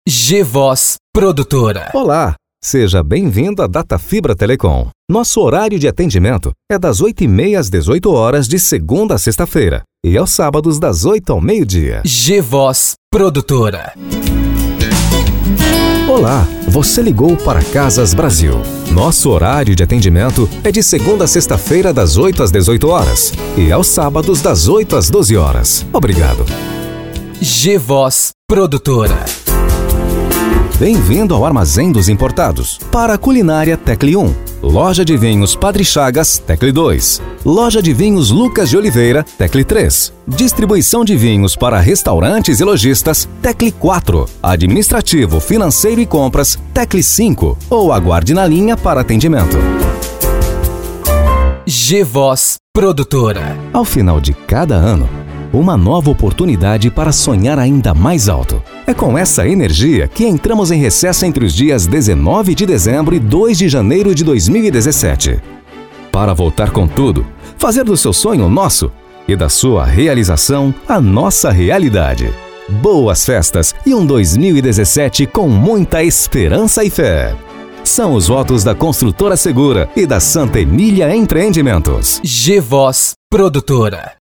G-Voz Produtora. Olá, seja bem-vindo à Data Fibra Telecom. Nosso horário de atendimento é das 8h30 às 18 horas de segunda a sexta-feira e aos sábados das 8 ao meio-dia. G-Voz Produtora. Olá, você ligou para Casas Brasil. Nosso horário de atendimento é de segunda a sexta-feira das 8 às 18 horas e aos sábados das 8 às 12 horas. Obrigado. G-Voz Produtora. Bem-vindo ao Armazém dos Importados. Para a culinária Tecle 1, Loja de Vinhos Padre Chagas, Tecle 2, Loja de Vinhos Lucas de Oliveira, Tecle 3, Distribuição de vinhos para restaurantes e lojistas, Tecle 4, Administrativo, Financeiro e Compras, Tecle 5, ou aguarde na linha para atendimento. G-Voz Produtora. Ao final de cada ano, uma nova oportunidade para sonhar ainda mais alto. É com essa energia que entramos em recesso entre os dias 19 de dezembro e 2 de janeiro de 2017. Para voltar com tudo, fazer do seu sonho nosso e da sua realização a nossa realidade. Boas festas e um 2017 com muita esperança e fé. São os votos da Construtora Segura e da Santa Emília Empreendimentos. G-Voz Produtora.